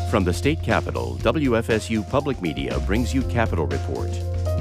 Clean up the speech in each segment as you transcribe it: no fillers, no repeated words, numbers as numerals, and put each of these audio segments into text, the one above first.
From the state capitol, WFSU Public Media brings you Capitol Report.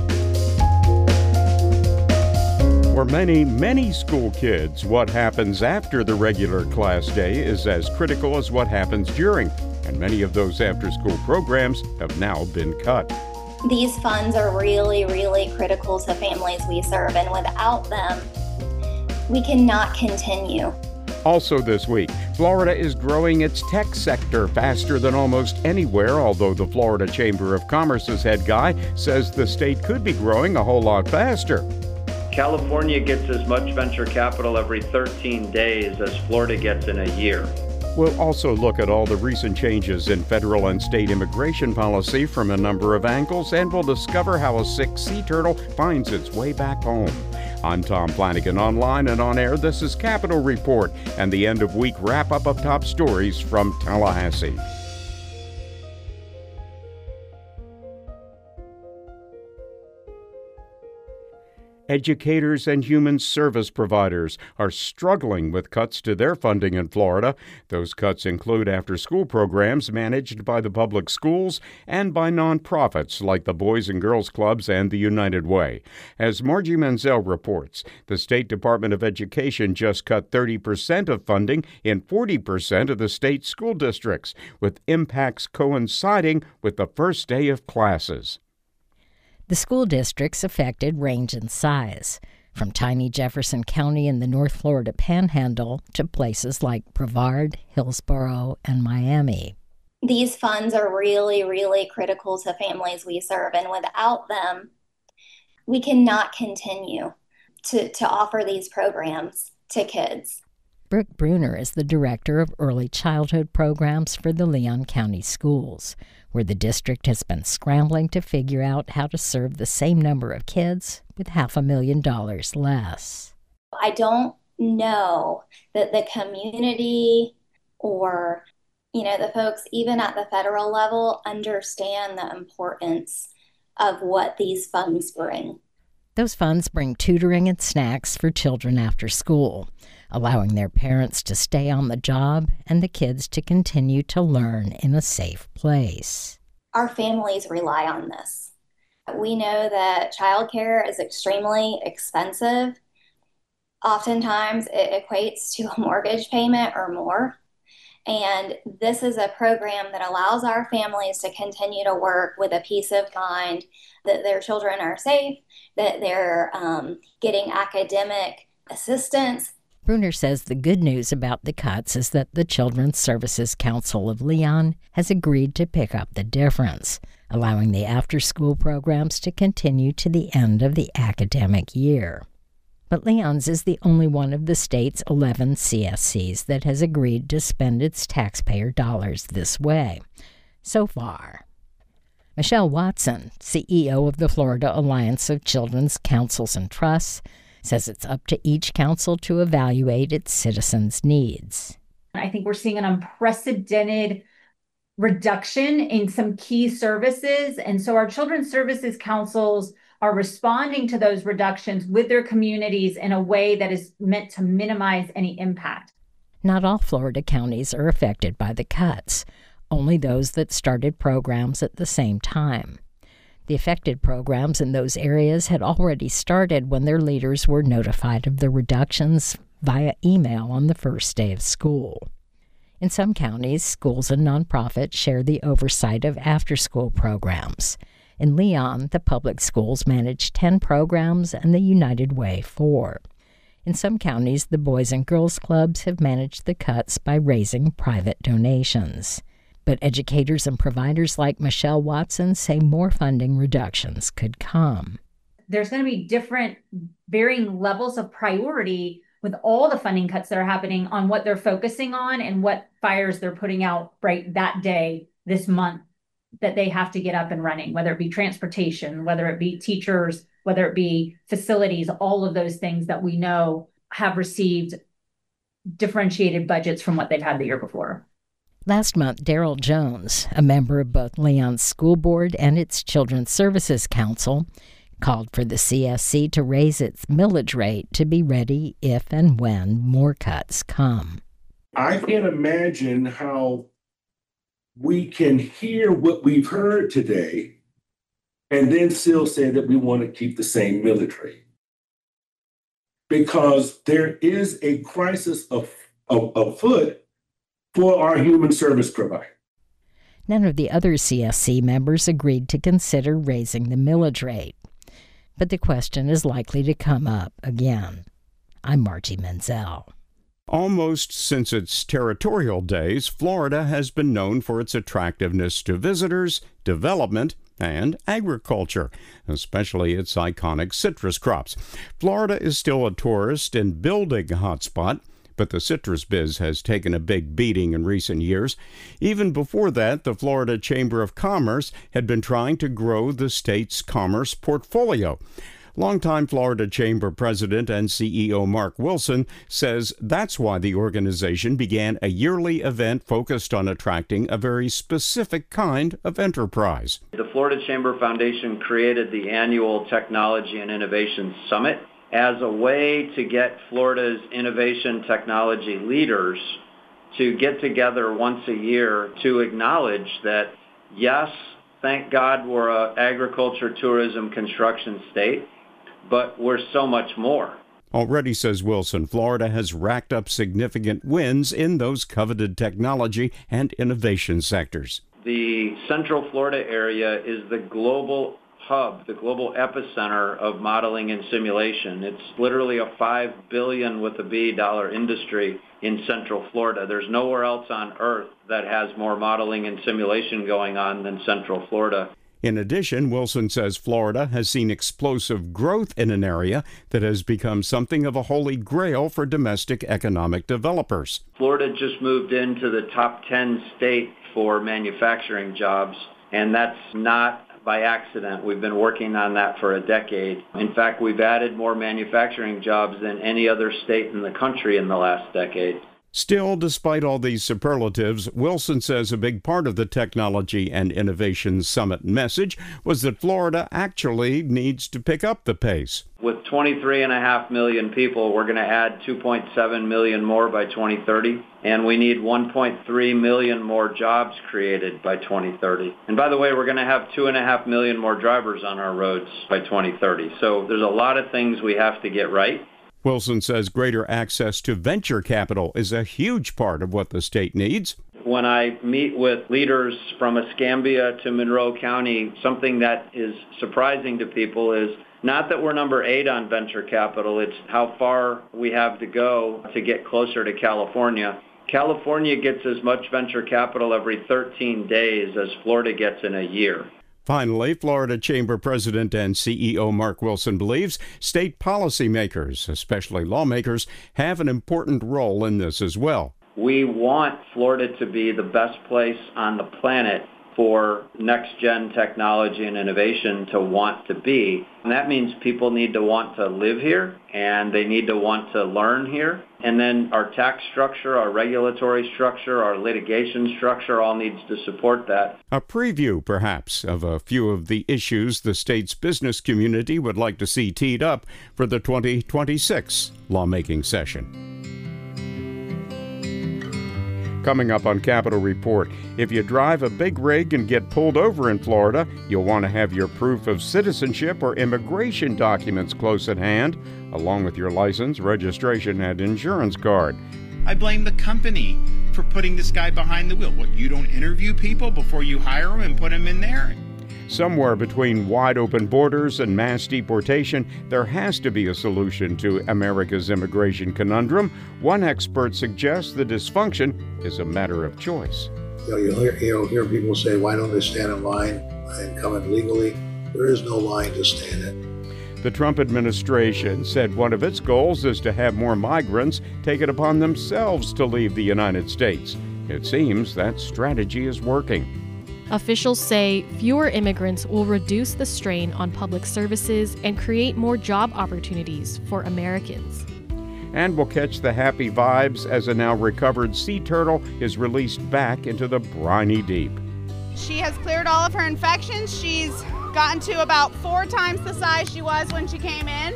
For many school kids, what happens after the regular class day is as critical as what happens during, and many of those after-school programs have now been cut. These funds are really, really critical to families we serve, and without them, we cannot continue. Also this week, Florida is growing its tech sector faster than almost anywhere, although the Florida Chamber of Commerce's head guy says the state could be growing a whole lot faster. California gets as much venture capital every 13 days as Florida gets in a year. We'll also look at all the recent changes in federal and state immigration policy from a number of angles, and we'll discover how a sick sea turtle finds its way back home. I'm Tom Flanagan. Online and on air, this is Capitol Report and the end-of-week wrap-up of top stories from Tallahassee. Educators and human service providers are struggling with cuts to their funding in Florida. Those cuts include after-school programs managed by the public schools and by nonprofits like the Boys and Girls Clubs and the United Way. As Margie Menzel reports, the State Department of Education just cut 30% of funding in 40% of the state school districts, with impacts coinciding with the first day of classes. The school districts affected range in size, from tiny Jefferson County in the North Florida Panhandle to places like Brevard, Hillsborough, and Miami. These funds are really, really critical to families we serve, and without them, we cannot continue to offer these programs to kids. Brooke Bruner is the director of early childhood programs for the Leon County Schools, where the district has been scrambling to figure out how to serve the same number of kids with $500,000 less. I don't know that the community or, the folks even at the federal level understand the importance of what these funds bring. Those funds bring tutoring and snacks for children after school, allowing their parents to stay on the job and the kids to continue to learn in a safe place. Our families rely on this. We know that childcare is extremely expensive. Oftentimes it equates to a mortgage payment or more. And this is a program that allows our families to continue to work with a peace of mind that their children are safe, that they're getting academic assistance. Bruner says the good news about the cuts is that the Children's Services Council of Leon has agreed to pick up the difference, allowing the after-school programs to continue to the end of the academic year. But Leon's is the only one of the state's 11 CSCs that has agreed to spend its taxpayer dollars this way, so far. Michelle Watson, CEO of the Florida Alliance of Children's Councils and Trusts, says it's up to each council to evaluate its citizens' needs. I think we're seeing an unprecedented reduction in some key services, and so our Children's Services Councils are responding to those reductions with their communities in a way that is meant to minimize any impact. Not all Florida counties are affected by the cuts, only those that started programs at the same time. The affected programs in those areas had already started when their leaders were notified of the reductions via email on the first day of school. In some counties, schools and nonprofits share the oversight of after-school programs. In Leon, the public schools manage 10 programs and the United Way 4. In some counties, the Boys and Girls Clubs have managed the cuts by raising private donations. But educators and providers like Michelle Watson say more funding reductions could come. There's going to be different varying levels of priority with all the funding cuts that are happening on what they're focusing on and what fires they're putting out right that day, this month, that they have to get up and running, whether it be transportation, whether it be teachers, whether it be facilities, all of those things that we know have received differentiated budgets from what they've had the year before. Last month, Daryl Jones, a member of both Leon's school board and its Children's Services Council, called for the CSC to raise its millage rate to be ready if and when more cuts come. I can't imagine how we can hear what we've heard today and then still say that we want to keep the same military. Because there is a crisis afoot for our human service provider. None of the other CSC members agreed to consider raising the millage rate. But the question is likely to come up again. I'm Margie Menzel. Almost since its territorial days, Florida has been known for its attractiveness to visitors, development, and agriculture, especially its iconic citrus crops. Florida is still a tourist and building hotspot, but the citrus biz has taken a big beating in recent years. Even before that, the Florida Chamber of Commerce had been trying to grow the state's commerce portfolio. Longtime Florida Chamber President and CEO Mark Wilson says that's why the organization began a yearly event focused on attracting a very specific kind of enterprise. The Florida Chamber Foundation created the annual Technology and Innovation Summit as a way to get Florida's innovation technology leaders to get together once a year to acknowledge that, yes, thank God we're an agriculture, tourism, construction state, but we're so much more. Already, says Wilson, Florida has racked up significant wins in those coveted technology and innovation sectors. The Central Florida area is the global hub, the global epicenter of modeling and simulation. It's literally a $5 billion with a B dollar industry in Central Florida. There's nowhere else on earth that has more modeling and simulation going on than Central Florida. In addition, Wilson says Florida has seen explosive growth in an area that has become something of a holy grail for domestic economic developers. Florida just moved into the top 10 state for manufacturing jobs, and that's not by accident. We've been working on that for a decade. In fact, we've added more manufacturing jobs than any other state in the country in the last decade. Still, despite all these superlatives, Wilson says a big part of the Technology and Innovation Summit message was that Florida actually needs to pick up the pace. With 23.5 million people, we're going to add 2.7 million more by 2030, and we need 1.3 million more jobs created by 2030. And by the way, we're going to have 2.5 million more drivers on our roads by 2030. So there's a lot of things we have to get right. Wilson says greater access to venture capital is a huge part of what the state needs. When I meet with leaders from Escambia to Monroe County, something that is surprising to people is not that we're number 8 on venture capital, it's how far we have to go to get closer to California. California gets as much venture capital every 13 days as Florida gets in a year. Finally, Florida Chamber President and CEO Mark Wilson believes state policymakers, especially lawmakers, have an important role in this as well. We want Florida to be the best place on the planet for next-gen technology and innovation to want to be. And that means people need to want to live here, and they need to want to learn here. And then our tax structure, our regulatory structure, our litigation structure all needs to support that. A preview, perhaps, of a few of the issues the state's business community would like to see teed up for the 2026 lawmaking session. Coming up on Capitol Report, if you drive a big rig and get pulled over in Florida, you'll want to have your proof of citizenship or immigration documents close at hand, along with your license, registration, and insurance card. I blame the company for putting this guy behind the wheel. What, you don't interview people before you hire them and put them in there? Somewhere between wide-open borders and mass deportation, there has to be a solution to America's immigration conundrum. One expert suggests the dysfunction is a matter of choice. You'll hear people say, why don't they stand in line and come in legally? There is no line to stand in. The Trump administration said one of its goals is to have more migrants take it upon themselves to leave the United States. It seems that strategy is working. Officials say fewer immigrants will reduce the strain on public services and create more job opportunities for Americans. And we'll catch the happy vibes as a now recovered sea turtle is released back into the briny deep. She has cleared all of her infections. She's gotten to about 4 times the size she was when she came in.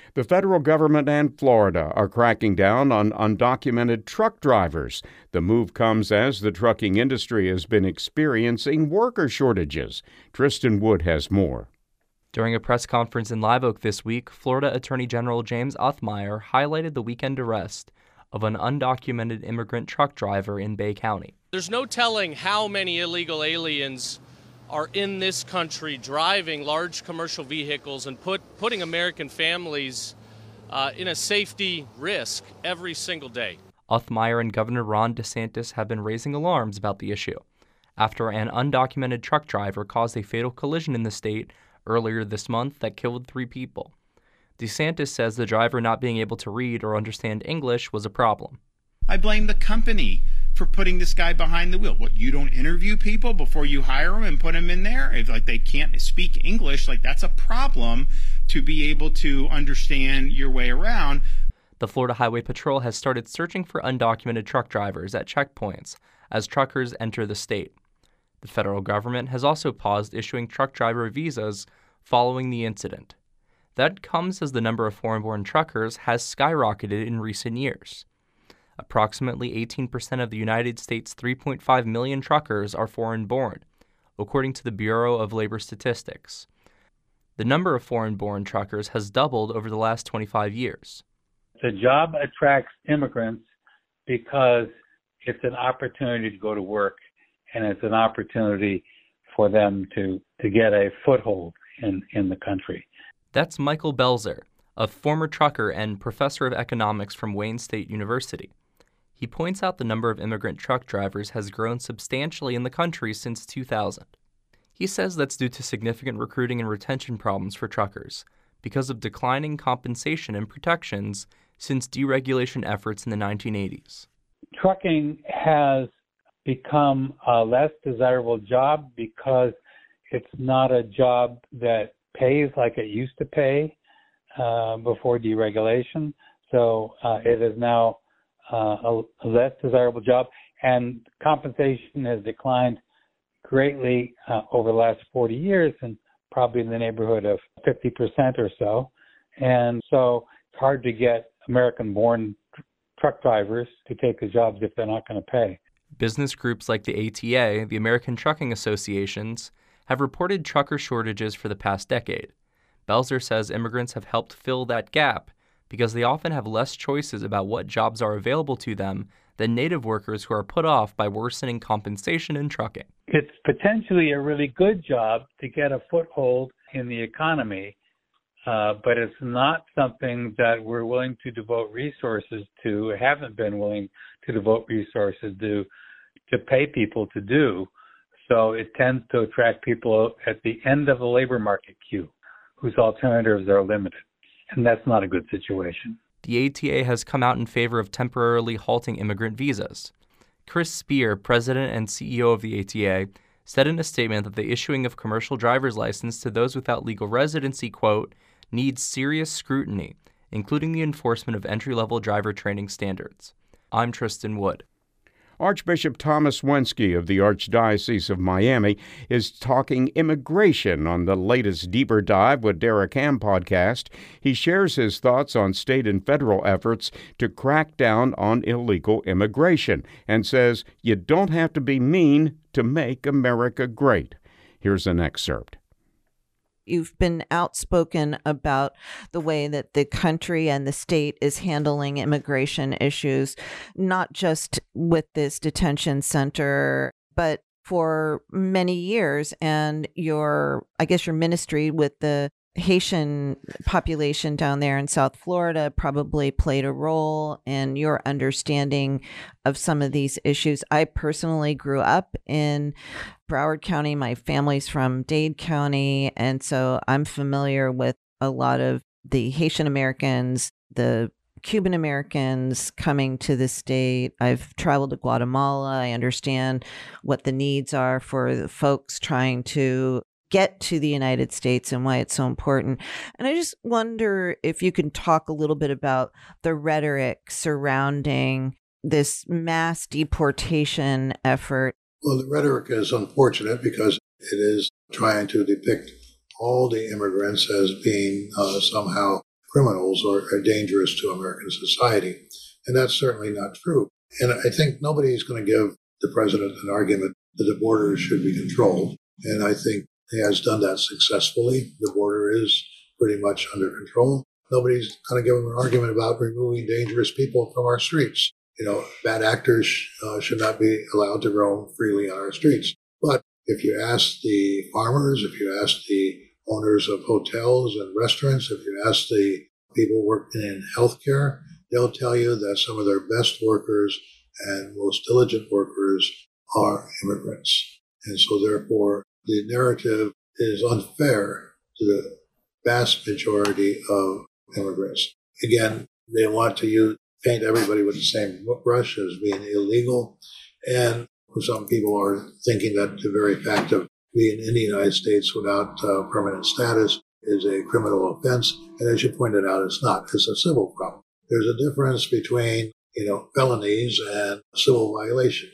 The federal government and Florida are cracking down on undocumented truck drivers. The move comes as the trucking industry has been experiencing worker shortages. Tristan Wood has more. During a press conference in Live Oak this week, Florida Attorney General James Othmeyer highlighted the weekend arrest of an undocumented immigrant truck driver in Bay County. There's no telling how many illegal aliens are in this country driving large commercial vehicles and putting American families in a safety risk every single day. Othmeyer and Governor Ron DeSantis have been raising alarms about the issue after an undocumented truck driver caused a fatal collision in the state earlier this month that killed 3 people. DeSantis says the driver not being able to read or understand English was a problem. I blame the company for putting this guy behind the wheel. What, you don't interview people before you hire them and put them in there? If they can't speak English, that's a problem to be able to understand your way around. The Florida Highway Patrol has started searching for undocumented truck drivers at checkpoints as truckers enter the state. The federal government has also paused issuing truck driver visas following the incident. That comes as the number of foreign-born truckers has skyrocketed in recent years. Approximately 18% of the United States' 3.5 million truckers are foreign-born, according to the Bureau of Labor Statistics. The number of foreign-born truckers has doubled over the last 25 years. The job attracts immigrants because it's an opportunity to go to work, and it's an opportunity for them to get a foothold in the country. That's Michael Belzer, a former trucker and professor of economics from Wayne State University. He points out the number of immigrant truck drivers has grown substantially in the country since 2000. He says that's due to significant recruiting and retention problems for truckers because of declining compensation and protections since deregulation efforts in the 1980s. Trucking has become a less desirable job because it's not a job that pays like it used to pay before deregulation. So it is now a less desirable job, and compensation has declined greatly over the last 40 years, and probably in the neighborhood of 50% or so. And so it's hard to get American-born truck drivers to take the jobs if they're not going to pay. Business groups like the ATA, the American Trucking Associations, have reported trucker shortages for the past decade. Belzer says immigrants have helped fill that gap because they often have less choices about what jobs are available to them than native workers who are put off by worsening compensation in trucking. It's potentially a really good job to get a foothold in the economy, but it's not something that we're willing to devote resources to, haven't been willing to devote resources to pay people to do. So it tends to attract people at the end of the labor market queue whose alternatives are limited. And that's not a good situation. The ATA has come out in favor of temporarily halting immigrant visas. Chris Spear, president and CEO of the ATA, said in a statement that the issuing of commercial driver's license to those without legal residency, quote, needs serious scrutiny, including the enforcement of entry-level driver training standards. I'm Tristan Wood. Archbishop Thomas Wensky of the Archdiocese of Miami is talking immigration on the latest Deeper Dive with Derek Ham podcast. He shares his thoughts on state and federal efforts to crack down on illegal immigration and says you don't have to be mean to make America great. Here's an excerpt. You've been outspoken about the way that the country and the state is handling immigration issues, not just with this detention center, but for many years. And your ministry with the Haitian population down there in South Florida probably played a role in your understanding of some of these issues. I personally grew up in Broward County. My family's from Dade County, and so I'm familiar with a lot of the Haitian Americans, the Cuban Americans coming to the state. I've traveled to Guatemala. I understand what the needs are for the folks trying to get to the United States and why it's so important. And I just wonder if you can talk a little bit about the rhetoric surrounding this mass deportation effort. Well, the rhetoric is unfortunate because it is trying to depict all the immigrants as being somehow criminals or are dangerous to American society. And that's certainly not true. And I think nobody's going to give the president an argument that the border should be controlled. And I think he has done that successfully. The border is pretty much under control. Nobody's going to give him an argument about removing dangerous people from our streets. Bad actors should not be allowed to roam freely on our streets. But if you ask the farmers, if you ask the owners of hotels and restaurants, if you ask the people working in healthcare, they'll tell you that some of their best workers and most diligent workers are immigrants. And so therefore, the narrative is unfair to the vast majority of immigrants. Again, they want to paint everybody with the same brush as being illegal. And some people are thinking that the very fact of being in the United States without permanent status is a criminal offense. And as you pointed out, it's not. It's a civil problem. There's a difference between, felonies and civil violations.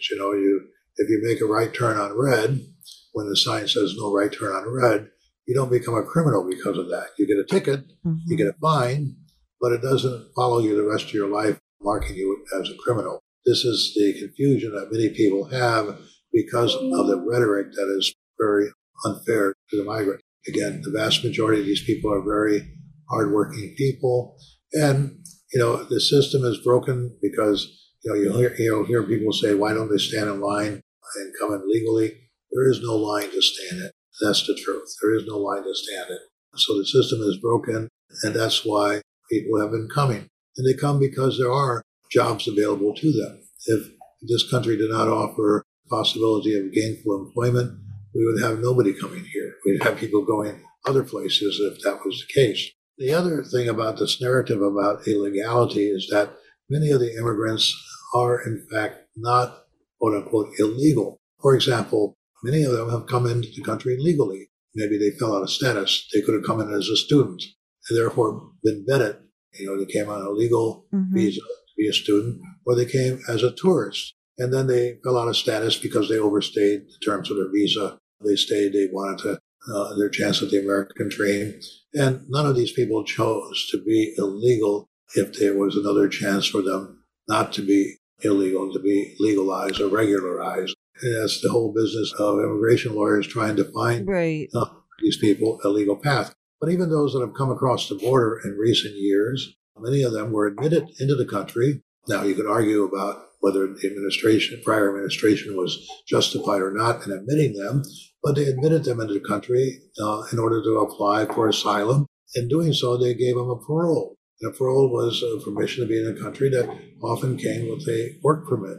If you make a right turn on red, when the sign says no right turn on red, you don't become a criminal because of that. You get a ticket, you get a fine, but it doesn't follow you the rest of your life, marking you as a criminal. This is the confusion that many people have because of the rhetoric that is very unfair to the migrant. Again, the vast majority of these people are very hardworking people. And, the system is broken because, you'll hear people say, why don't they stand in line and come in legally? There is no line to stand in. That's the truth. There is no line to stand in. So the system is broken, and that's why people have been coming. And they come because there are jobs available to them. If this country did not offer the possibility of gainful employment, we would have nobody coming here. We'd have people going other places if that was the case. The other thing about this narrative about illegality is that many of the immigrants are, in fact, not, quote unquote, illegal. For example, many of them have come into the country legally. Maybe they fell out of status. They could have come in as a student and therefore been vetted. They came on a legal visa to be a student, or they came as a tourist. And then they fell out of status because they overstayed the terms of their visa. They wanted their chance at the American dream. And none of these people chose to be illegal if there was another chance for them not to be illegal, to be legalized or regularized. And that's the whole business of immigration lawyers trying to find these people a legal path. But even those that have come across the border in recent years, many of them were admitted into the country. Now, you could argue about whether the prior administration was justified or not in admitting them, but they admitted them into the country in order to apply for asylum. In doing so, they gave them a parole. And a parole was permission to be in a country that often came with a work permit.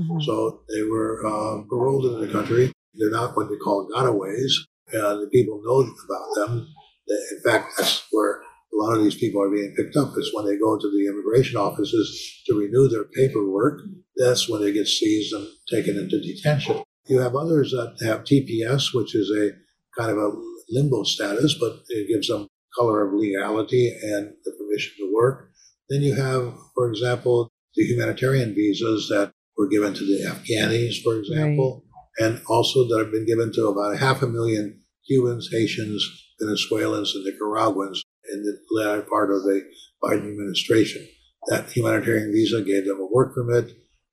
So they were paroled into the country. They're not what we call gotaways. The people know about them. In fact, that's where a lot of these people are being picked up, is when they go to the immigration offices to renew their paperwork. That's when they get seized and taken into detention. You have others that have TPS, which is a kind of a limbo status, but it gives them color of legality and the permission to work. Then you have, for example, the humanitarian visas that were given to the Afghanis, for example, and also that have been given to about 500,000 Cubans, Haitians, Venezuelans, and Nicaraguans in the latter part of the Biden administration. That humanitarian visa gave them a work permit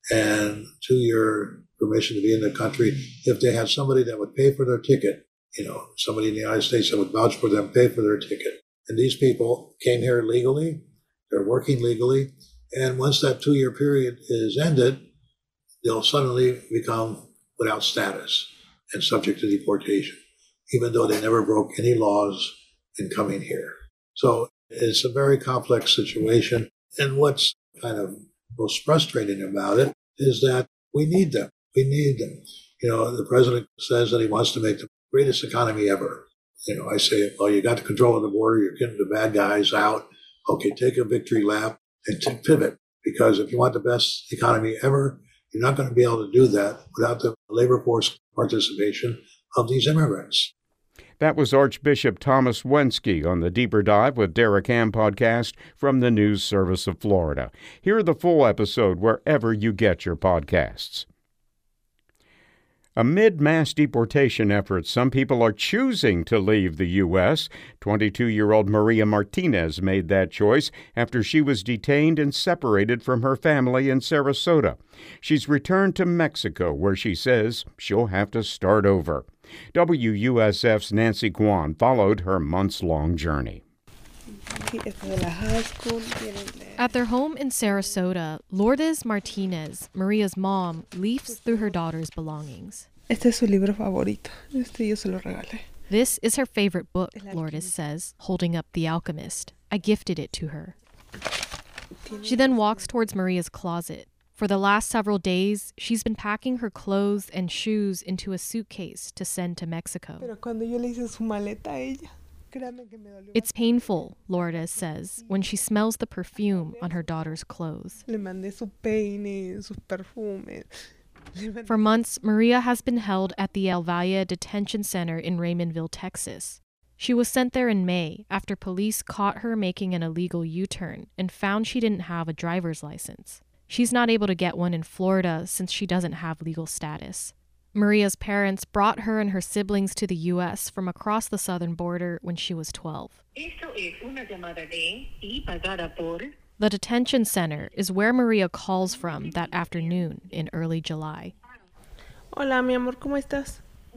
and 2-year permission to be in the country if they had somebody that would pay for their ticket, somebody in the United States that would vouch for them, pay for their ticket. And these people came here legally, they're working legally, and once that 2-year period is ended, they'll suddenly become without status and subject to deportation, even though they never broke any laws in coming here. So it's a very complex situation. And what's kind of most frustrating about it is that we need them. We need them. The president says that he wants to make the greatest economy ever. I say, well, you got the control of the border. You're getting the bad guys out. Okay, take a victory lap and pivot. Because if you want the best economy ever, you're not going to be able to do that without the labor force participation of these immigrants. That was Archbishop Thomas Wenski on the Deeper Dive with Derek Ham podcast from the News Service of Florida. Hear the full episode wherever you get your podcasts. Amid mass deportation efforts, some people are choosing to leave the U.S. 22-year-old Maria Martinez made that choice after she was detained and separated from her family in Sarasota. She's returned to Mexico, where she says she'll have to start over. WUSF's Nancy Guan followed her months-long journey. At their home in Sarasota, Lourdes Martinez, Maria's mom, leafs through her daughter's belongings. Este es su libro favorito. Yo se lo regalé. This is her favorite book, Lourdes says, holding up The Alchemist. I gifted it to her. She then walks towards Maria's closet. For the last several days, she's been packing her clothes and shoes into a suitcase to send to Mexico. Pero cuando yo le hice su maleta a ella, it's painful, Lourdes says, when she smells the perfume on her daughter's clothes. Le mandé su peine, sus perfumes. For months, Maria has been held at the El Valle Detention Center in Raymondville, Texas. She was sent there in May after police caught her making an illegal U-turn and found she didn't have a driver's license. She's not able to get one in Florida since she doesn't have legal status. Maria's parents brought her and her siblings to the U.S. from across the southern border when she was 12. The detention center is where Maria calls from that afternoon in early July. Hola, mi amor, ¿cómo estás?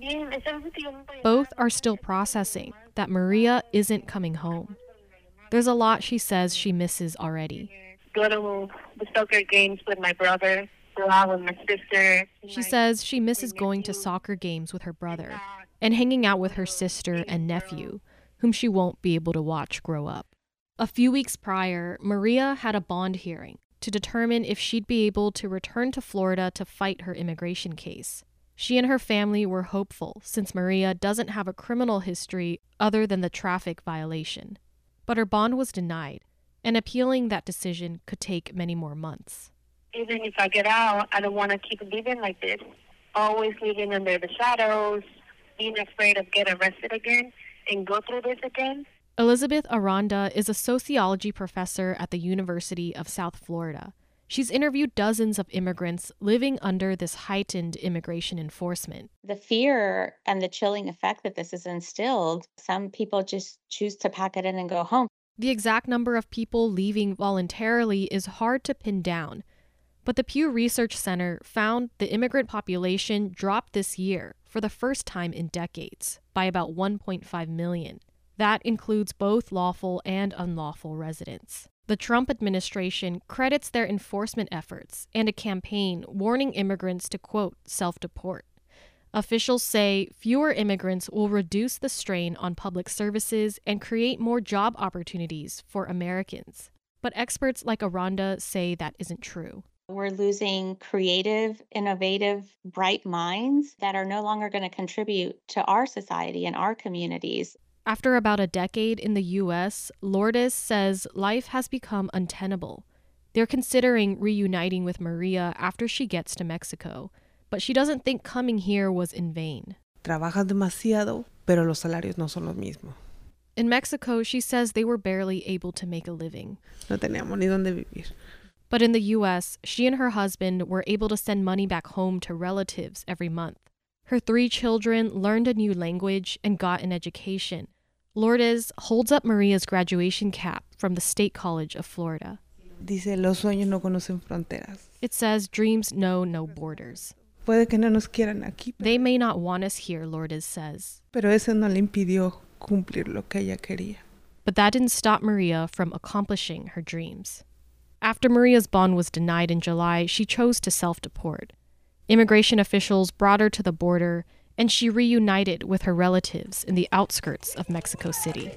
Both are still processing that Maria isn't coming home. There's a lot she says she misses already. Go to the soccer games with my brother. Go out with my sister. She says she misses going to soccer games with her brother and hanging out with her sister and nephew, whom she won't be able to watch grow up. A few weeks prior, Maria had a bond hearing to determine if she'd be able to return to Florida to fight her immigration case. She and her family were hopeful since Maria doesn't have a criminal history other than the traffic violation. But her bond was denied, and appealing that decision could take many more months. Even if I get out, I don't want to keep living like this. Always living under the shadows, being afraid of getting arrested again and go through this again. Elizabeth Aranda is a sociology professor at the University of South Florida. She's interviewed dozens of immigrants living under this heightened immigration enforcement. The fear and the chilling effect that this has instilled, some people just choose to pack it in and go home. The exact number of people leaving voluntarily is hard to pin down. But the Pew Research Center found the immigrant population dropped this year for the first time in decades by about 1.5 million. That includes both lawful and unlawful residents. The Trump administration credits their enforcement efforts and a campaign warning immigrants to, quote, self-deport. Officials say fewer immigrants will reduce the strain on public services and create more job opportunities for Americans. But experts like Aranda say that isn't true. We're losing creative, innovative, bright minds that are no longer going to contribute to our society and our communities. After about a decade in the U.S., Lourdes says life has become untenable. They're considering reuniting with Maria after she gets to Mexico, but she doesn't think coming here was in vain. Trabajas demasiado, pero los salarios no son los mismos. In Mexico, she says they were barely able to make a living. No teníamos ni dónde vivir. But in the U.S., she and her husband were able to send money back home to relatives every month. Her 3 children learned a new language and got an education. Lourdes holds up Maria's graduation cap from the State College of Florida. Dice, los sueños no conocen fronteras. It says dreams know no borders. Puede que no nos quieran aquí. They may not want us here, Lourdes says. Pero eso no le impidió cumplir lo que ella quería. But that didn't stop Maria from accomplishing her dreams. After Maria's bond was denied in July, she chose to self-deport. Immigration officials brought her to the border, and she reunited with her relatives in the outskirts of Mexico City.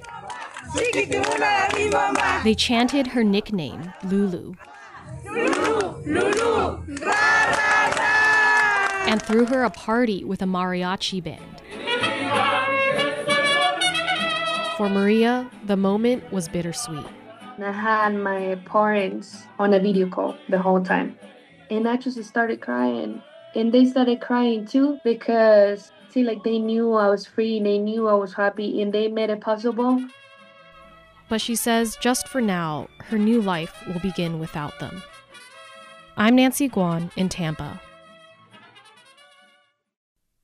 They chanted her nickname, Lulu. Lulu, Lulu, ra, ra, ra. And threw her a party with a mariachi band. For Maria, the moment was bittersweet. I had my parents on a video call the whole time. And I just started crying. And they started crying too because, they knew I was free and they knew I was happy and they made it possible. But she says just for now, her new life will begin without them. I'm Nancy Guan in Tampa.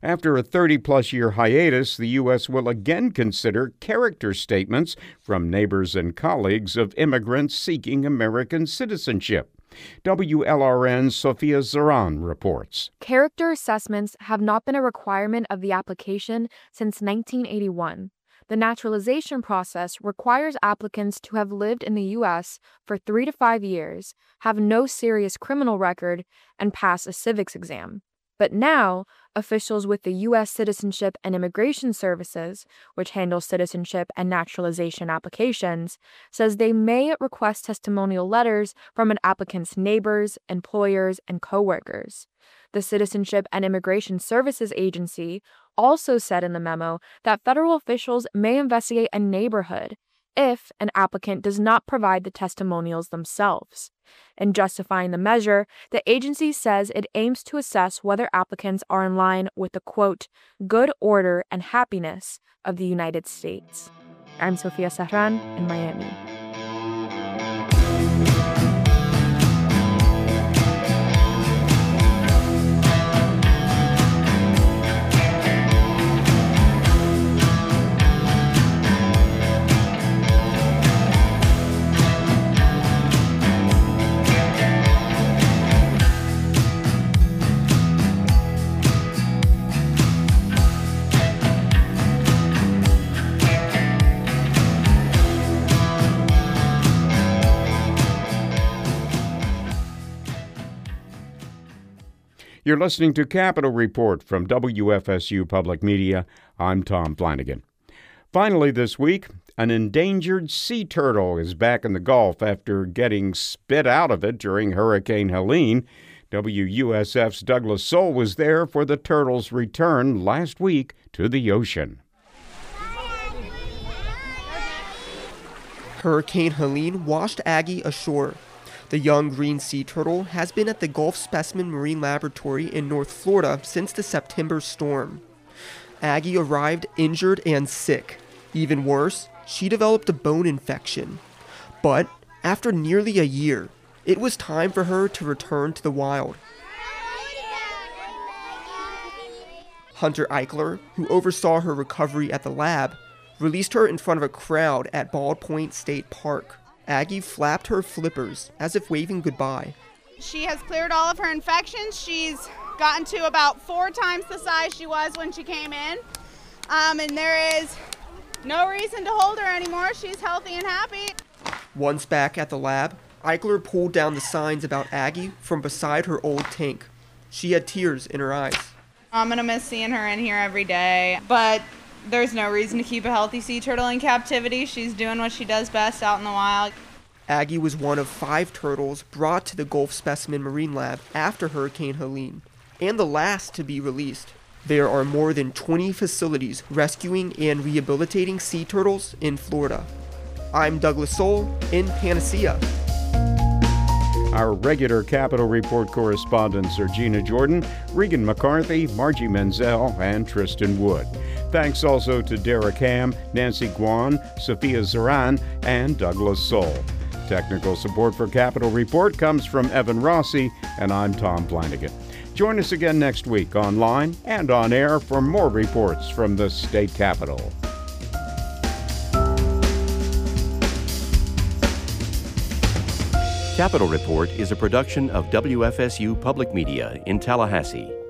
After a 30-plus year hiatus, the U.S. will again consider character statements from neighbors and colleagues of immigrants seeking American citizenship. WLRN's Sophia Zaran reports. Character assessments have not been a requirement of the application since 1981. The naturalization process requires applicants to have lived in the U.S. for 3 to 5 years, have no serious criminal record, and pass a civics exam. But now, officials with the U.S. Citizenship and Immigration Services, which handles citizenship and naturalization applications, says they may request testimonial letters from an applicant's neighbors, employers, and coworkers. The Citizenship and Immigration Services Agency also said in the memo that federal officials may investigate a neighborhood if an applicant does not provide the testimonials themselves. In justifying the measure, the agency says it aims to assess whether applicants are in line with the, quote, good order and happiness of the United States. I'm Sophia Serran in Miami. You're listening to Capitol Report from WFSU Public Media. I'm Tom Flanagan. Finally this week, an endangered sea turtle is back in the Gulf after getting spit out of it during Hurricane Helene. WUSF's Douglas Soul was there for the turtle's return last week to the ocean. Hurricane Helene washed Aggie ashore. The young green sea turtle has been at the Gulf Specimen Marine Laboratory in North Florida since the September storm. Aggie arrived injured and sick. Even worse, she developed a bone infection. But after nearly a year, it was time for her to return to the wild. Hunter Eichler, who oversaw her recovery at the lab, released her in front of a crowd at Bald Point State Park. Aggie flapped her flippers as if waving goodbye. She has cleared all of her infections. She's gotten to about 4 times the size she was when she came in. And there is no reason to hold her anymore. She's healthy and happy. Once back at the lab, Eichler pulled down the signs about Aggie from beside her old tank. She had tears in her eyes. I'm going to miss seeing her in here every day, but there's no reason to keep a healthy sea turtle in captivity. She's doing what she does best out in the wild. Aggie was one of 5 turtles brought to the Gulf Specimen Marine Lab after Hurricane Helene, and the last to be released. There are more than 20 facilities rescuing and rehabilitating sea turtles in Florida. I'm Douglas Soul in Panacea. Our regular Capitol Report correspondents are Gina Jordan, Regan McCarthy, Margie Menzel, and Tristan Wood. Thanks also to Derek Ham, Nancy Guan, Sophia Zaran, and Douglas Soul. Technical support for Capitol Report comes from Evan Rossi, and I'm Tom Flanagan. Join us again next week online and on air for more reports from the state capitol. Capitol Report is a production of WFSU Public Media in Tallahassee.